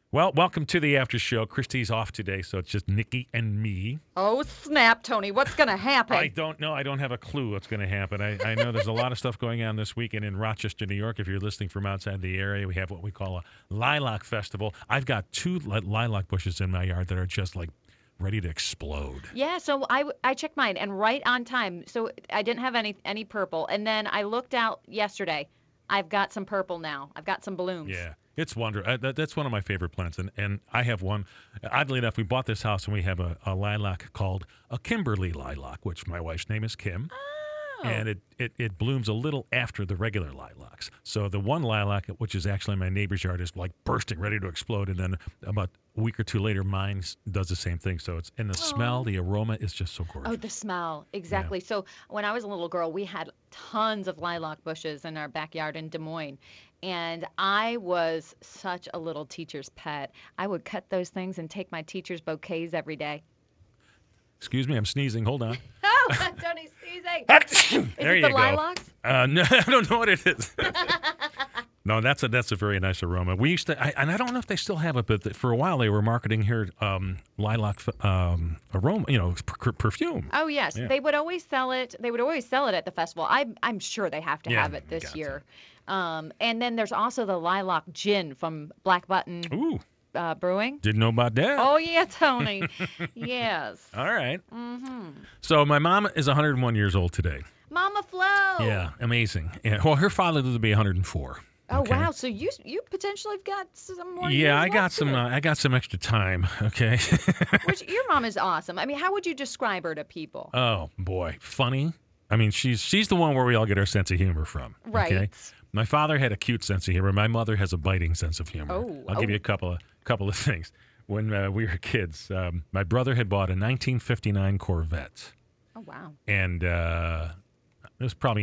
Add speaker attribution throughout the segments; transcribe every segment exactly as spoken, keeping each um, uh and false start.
Speaker 1: Well, welcome to the after show. Christy's off today, so it's just Nikki and me.
Speaker 2: Oh, snap, Tony. What's going to happen?
Speaker 1: I don't know. I don't have a clue what's going to happen. I, I know there's a lot of stuff going on this weekend in Rochester, New York. If you're listening from outside the area, we have what we call a lilac festival. I've got two li- lilac bushes in my yard that are just like ready to explode.
Speaker 2: Yeah, so I, w- I checked mine, and right on time. So I didn't have any any purple. And then I looked out yesterday. I've got some purple now. I've got some blooms.
Speaker 1: Yeah. It's wonderful. Uh, that, that's one of my favorite plants, and, and I have one. Oddly enough, we bought this house, and we have a, a lilac called a Kimberly lilac, which my wife's name is Kim,
Speaker 2: Oh.
Speaker 1: and it, it, it blooms a little after the regular lilacs. So the one lilac, which is actually in my neighbor's yard, is like bursting, ready to explode, and then about a week or two later, mine s- does the same thing. So it's and the smell, the aroma is just so gorgeous.
Speaker 2: Oh, the smell. Exactly. So when I was a little girl, we had tons of lilac bushes in our backyard in Des Moines. And I was such a little teacher's pet. I would cut those things and take my teacher's bouquets every day.
Speaker 1: Excuse me, I'm sneezing. Hold on.
Speaker 2: Oh, Tony's sneezing. Is
Speaker 1: there
Speaker 2: it
Speaker 1: you
Speaker 2: the
Speaker 1: go.
Speaker 2: lilacs?
Speaker 1: Uh, no, I don't know what it is. No, that's a that's a very nice aroma. We used to, I, and I don't know if they still have it, but for a while they were marketing here um, lilac um, aroma, you know, per- perfume.
Speaker 2: Oh yes,
Speaker 1: Yeah.
Speaker 2: they would always sell it. They would always sell it at the festival. I'm I'm sure they have to
Speaker 1: Yeah,
Speaker 2: have it this
Speaker 1: got to.
Speaker 2: year. Um, and then there's also the lilac gin from Black Button
Speaker 1: Ooh,
Speaker 2: uh, Brewing.
Speaker 1: didn't know about that.
Speaker 2: Oh yeah, Tony. Yes.
Speaker 1: All right.
Speaker 2: Mm-hmm.
Speaker 1: So my mom is one hundred one years old today.
Speaker 2: Mama Flo.
Speaker 1: Yeah, amazing. Yeah, well, her father lived to be one hundred four.
Speaker 2: Oh
Speaker 1: okay?
Speaker 2: wow. So you you potentially have got some more.
Speaker 1: Yeah,
Speaker 2: years
Speaker 1: I got
Speaker 2: left
Speaker 1: some.
Speaker 2: here.
Speaker 1: Uh, I got some extra time. Okay.
Speaker 2: Which your mom is awesome. I mean, how would you describe her to people?
Speaker 1: Oh boy, funny. I mean, she's she's the one where we all get our sense of humor from.
Speaker 2: Right.
Speaker 1: Okay? My father had a cute sense of humor. My mother has a biting sense of humor.
Speaker 2: Oh,
Speaker 1: I'll give
Speaker 2: oh.
Speaker 1: you a couple of couple of things. When uh, we were kids, um, my brother had bought a nineteen fifty-nine Corvette,
Speaker 2: Oh wow.
Speaker 1: and uh, it was probably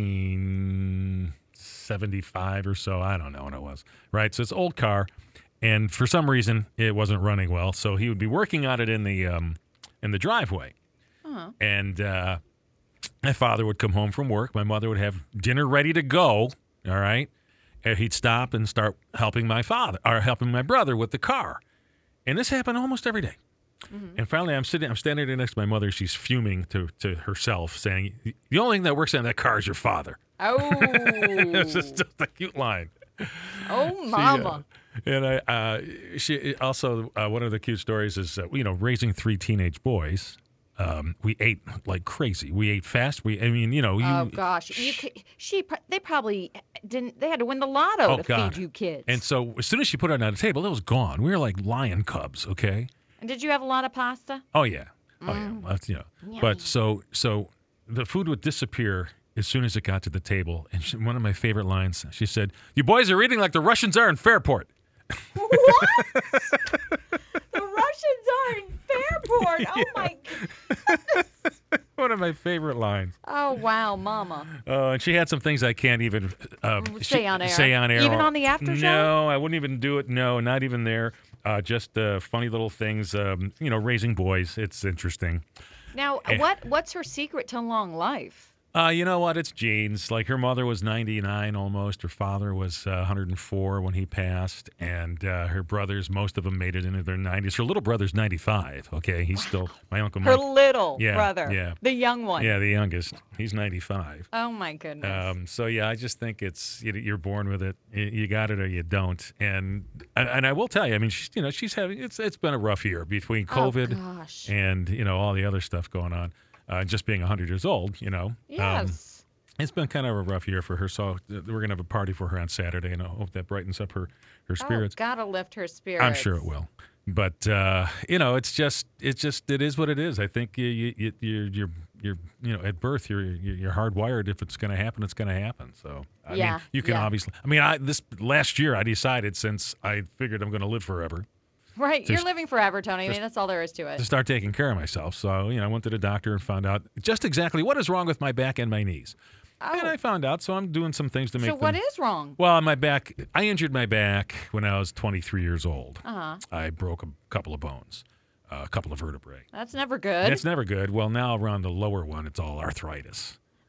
Speaker 1: nineteen seventy-five or so. I don't know when it was. Right. So it's an old car, and for some reason it wasn't running well. So he would be working on it in the um, in the driveway.
Speaker 2: Uh-huh.
Speaker 1: And uh, my father would come home from work. My mother would have dinner ready to go. All right. And he'd stop and start helping my father or helping my brother with the car. And this happened almost every day.
Speaker 2: Mm-hmm.
Speaker 1: And finally, I'm sitting, I'm standing there next to my mother. She's fuming to, to herself, saying, "The only thing that works on that car is your father."
Speaker 2: Oh.
Speaker 1: It's just, just a cute line.
Speaker 2: Oh,
Speaker 1: She, uh,
Speaker 2: mama.
Speaker 1: and I, uh, she also uh, one of the cute stories is, uh, you know, raising three teenage boys. Um, we ate like crazy. We ate fast. We, I mean, you know, you,
Speaker 2: Oh gosh, you c- she pr- they probably didn't. They had to win the lotto
Speaker 1: Oh,
Speaker 2: to
Speaker 1: God.
Speaker 2: feed you kids.
Speaker 1: And so as soon as she put it on the table, it was gone. We were like lion cubs, okay?
Speaker 2: And did you have a lot of pasta?
Speaker 1: Oh yeah, oh yeah.
Speaker 2: Mm.
Speaker 1: Well, that's, you know.
Speaker 2: Yummy.
Speaker 1: But so so the food would disappear as soon as it got to the table. And she, one of my favorite lines, she said, "You boys are eating like the Russians are in Fairport."
Speaker 2: What? The Russians are in Fairport. Oh my.
Speaker 1: One of my favorite lines.
Speaker 2: Oh wow, mama.
Speaker 1: Uh, and she had some things I can't even um,
Speaker 2: Say
Speaker 1: she-
Speaker 2: on air.
Speaker 1: Say on air.
Speaker 2: Even
Speaker 1: or-
Speaker 2: on the after show?
Speaker 1: No, I wouldn't even do it. No, not even there. Uh, just uh, funny little things. Um, you know, raising boys. It's interesting.
Speaker 2: Now,
Speaker 1: Eh.
Speaker 2: what what's her secret to long life?
Speaker 1: Uh, you know what? It's genes. Like her mother was ninety-nine almost. Her father was uh, one hundred four when he passed. And uh, her brothers, most of them made it into their nineties. Her little brother's ninety-five. Okay. He's still, my Uncle
Speaker 2: Her
Speaker 1: Mike.
Speaker 2: little
Speaker 1: Yeah,
Speaker 2: brother,
Speaker 1: yeah.
Speaker 2: the young one.
Speaker 1: Yeah, the youngest. He's ninety-five.
Speaker 2: Oh my goodness.
Speaker 1: Um, so yeah, I just think it's you- you're born with it. You you got it or you don't. And and and I will tell you, I mean, she's, you know, she's having it's it's been a rough year between COVID
Speaker 2: Oh gosh.
Speaker 1: and you know all the other stuff going on. Uh, just being one hundred years old, you know. Um,
Speaker 2: Yes.
Speaker 1: it's been kind of a rough year for her. So uh, we're gonna have a party for her on Saturday, and I hope that brightens up her her spirits.
Speaker 2: Oh, gotta lift her spirits.
Speaker 1: I'm sure it will. But uh, you know, it's just, it's just, it is what it is. I think you, you, you, you're, you're, you're, you know, at birth, you're, you're you're hardwired. If it's going to happen, it's going to happen. So I
Speaker 2: Yeah,
Speaker 1: mean, you can
Speaker 2: yeah.
Speaker 1: obviously. I mean, I this last year, I decided since I figured I'm going to live forever
Speaker 2: Right. You're
Speaker 1: Just-
Speaker 2: living forever, Tony. I mean,
Speaker 1: just-
Speaker 2: that's all there is to
Speaker 1: to
Speaker 2: it.
Speaker 1: start taking care of myself. So you know, I went to the doctor and found out just exactly what is wrong with my back and my knees. And
Speaker 2: Oh.
Speaker 1: I found out, so I'm doing some things to make
Speaker 2: So what
Speaker 1: them.
Speaker 2: is wrong?
Speaker 1: Well, my back, I injured my back when I was twenty-three years old.
Speaker 2: Uh-huh.
Speaker 1: I broke a couple of bones, uh, a couple of vertebrae.
Speaker 2: That's never good.
Speaker 1: And it's never good. Well, now around the lower one, it's all arthritis.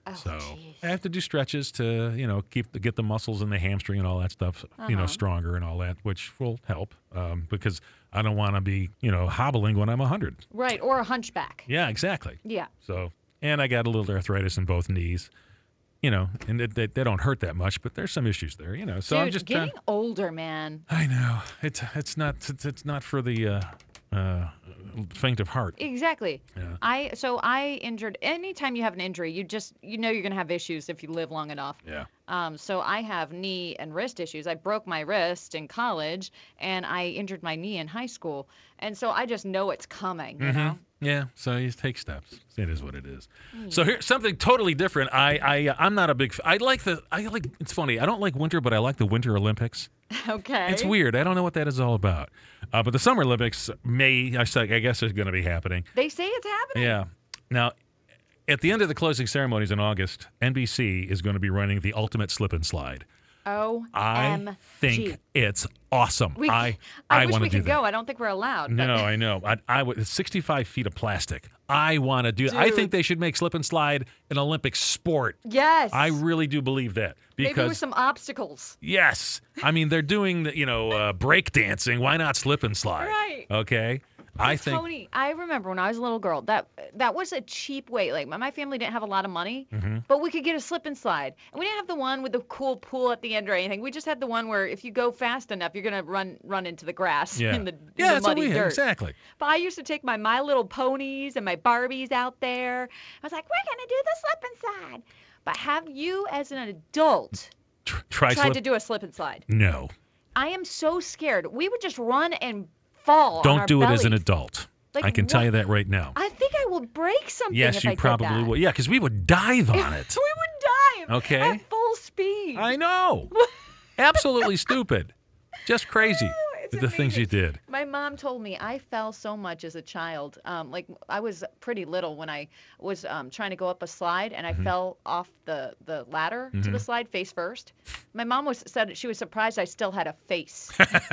Speaker 2: Oh,
Speaker 1: so
Speaker 2: jeez.
Speaker 1: I have to do stretches to, you know, keep the, get the muscles in the hamstring and all that stuff, you know,
Speaker 2: Uh-huh.
Speaker 1: stronger and all that, which will help um, because I don't want to be, you know, hobbling when I'm one hundred.
Speaker 2: Right, or a hunchback.
Speaker 1: Yeah, exactly.
Speaker 2: Yeah.
Speaker 1: So, and I got a little arthritis in both knees, you know, and it, they, they don't hurt that much, but there's some issues there, you know. So
Speaker 2: Dude,
Speaker 1: I'm just
Speaker 2: getting
Speaker 1: trying.
Speaker 2: older, man.
Speaker 1: I know it's it's not it's, it's not for the uh, uh, faint of heart.
Speaker 2: Exactly.
Speaker 1: Yeah.
Speaker 2: I so I injured. Anytime you have an injury, you just you know you're gonna have issues if you live long enough.
Speaker 1: Yeah.
Speaker 2: Um, so I have knee and wrist issues. I broke my wrist in college, and I injured my knee in high school, and so I just know it's coming. You know.
Speaker 1: Yeah, so you take steps. It is what it is. So here's something totally different. I I I'm not a big. f- I like the. I like. It's funny. I don't like winter, but I like the Winter Olympics.
Speaker 2: Okay.
Speaker 1: It's weird. I don't know what that is all about. Uh, but the Summer Olympics may. I say. I guess is going to be happening.
Speaker 2: They say it's happening.
Speaker 1: Yeah. Now, at the end of the closing ceremonies in August, N B C is going to be running the ultimate slip and slide.
Speaker 2: O
Speaker 1: I
Speaker 2: M G.
Speaker 1: think it's awesome.
Speaker 2: We,
Speaker 1: I
Speaker 2: I,
Speaker 1: I
Speaker 2: wish
Speaker 1: want
Speaker 2: we
Speaker 1: to do
Speaker 2: could
Speaker 1: that.
Speaker 2: go. I don't think we're allowed.
Speaker 1: No,
Speaker 2: but-
Speaker 1: I know. I, I would. It's sixty-five feet of plastic. I want to do. I
Speaker 2: Dude.
Speaker 1: think they should make slip and slide an Olympic sport.
Speaker 2: Yes.
Speaker 1: I really do believe that
Speaker 2: Maybe with
Speaker 1: because
Speaker 2: some obstacles.
Speaker 1: yes, I mean they're doing the, you know uh, break dancing. Why not slip and slide?
Speaker 2: Right.
Speaker 1: Okay. I think.
Speaker 2: Tony, I remember when I was a little girl, that that was a cheap way. Like my, my family didn't have a lot of money,
Speaker 1: Mm-hmm.
Speaker 2: but we could get a slip and slide. And we didn't have the one with the cool pool at the end or anything. We just had the one where if you go fast enough, you're gonna run run into the grass
Speaker 1: Yeah.
Speaker 2: in the, in
Speaker 1: yeah,
Speaker 2: the
Speaker 1: that's what
Speaker 2: muddy
Speaker 1: we had.
Speaker 2: dirt.
Speaker 1: Exactly.
Speaker 2: But I used to take my My Little Ponies and my Barbies out there. I was like, we're gonna do the slip and slide. But have you, as an adult,
Speaker 1: Tr- try
Speaker 2: tried
Speaker 1: slip.
Speaker 2: to do a slip and slide?
Speaker 1: no,
Speaker 2: I am so scared. We would just run and fall. on
Speaker 1: don't
Speaker 2: our
Speaker 1: do it as an
Speaker 2: bellies.
Speaker 1: adult.
Speaker 2: Like,
Speaker 1: I can tell
Speaker 2: what-
Speaker 1: you that right now.
Speaker 2: I think I will break something
Speaker 1: Yes,
Speaker 2: if
Speaker 1: you
Speaker 2: I did
Speaker 1: probably
Speaker 2: that.
Speaker 1: will. Yeah, because we would dive on it.
Speaker 2: we would dive.
Speaker 1: Okay.
Speaker 2: At full speed.
Speaker 1: I know. Absolutely stupid. Just crazy.
Speaker 2: It's
Speaker 1: the things you
Speaker 2: amazing.
Speaker 1: did.
Speaker 2: My mom told me I fell so much as a child. Um, like I was pretty little when I was um, trying to go up a slide, and I
Speaker 1: Mm-hmm.
Speaker 2: fell off the, the ladder to the slide face first. My mom was said she was surprised I still had a face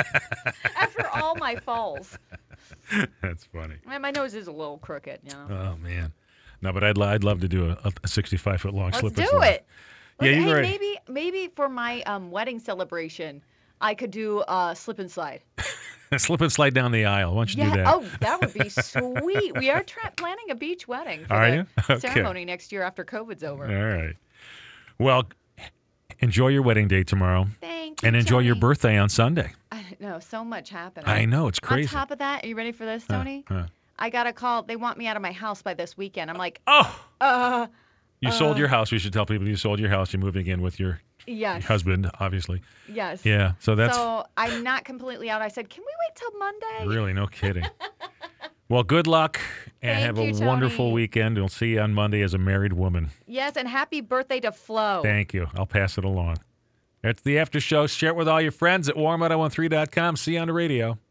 Speaker 2: after all my falls.
Speaker 1: That's funny.
Speaker 2: And my nose is a little crooked, you know.
Speaker 1: Oh man, no, but I'd lo- I'd love to do a, a sixty-five foot long
Speaker 2: Let's
Speaker 1: slip
Speaker 2: do
Speaker 1: and slide.
Speaker 2: it.
Speaker 1: Yeah,
Speaker 2: Let's-
Speaker 1: you're
Speaker 2: hey,
Speaker 1: right.
Speaker 2: maybe maybe for my um, wedding celebration, I could do a slip and slide.
Speaker 1: Slip and slide down the aisle. Why don't you
Speaker 2: Yeah.
Speaker 1: do that?
Speaker 2: Oh, that would be sweet. We are tra- planning a beach wedding for
Speaker 1: Are
Speaker 2: the
Speaker 1: you? Okay.
Speaker 2: ceremony next year after COVID's over.
Speaker 1: All right. Well, enjoy your wedding day tomorrow,
Speaker 2: Thank you.
Speaker 1: and enjoy your
Speaker 2: Tony.
Speaker 1: birthday on Sunday.
Speaker 2: I know so much happened.
Speaker 1: I know it's crazy.
Speaker 2: On top of that, are you ready for this,
Speaker 1: Huh,
Speaker 2: Tony?
Speaker 1: huh.
Speaker 2: I got a call. They want me out of my house by this weekend. I'm like,
Speaker 1: Oh,
Speaker 2: uh,
Speaker 1: you sold your house. We should tell people you sold your house. You're moving in with your
Speaker 2: yes,
Speaker 1: husband, obviously.
Speaker 2: yes.
Speaker 1: Yeah. So that's
Speaker 2: So I'm not completely out. I said, can we wait till Monday?
Speaker 1: really no kidding. Well, good luck and
Speaker 2: Thank
Speaker 1: have a
Speaker 2: you,
Speaker 1: wonderful
Speaker 2: Tony.
Speaker 1: weekend. We'll see you on Monday as a married woman.
Speaker 2: Yes, and happy birthday to Flo.
Speaker 1: Thank you. I'll pass it along. That's the after show. Share it with all your friends at warm one oh one three dot com. See you on the radio.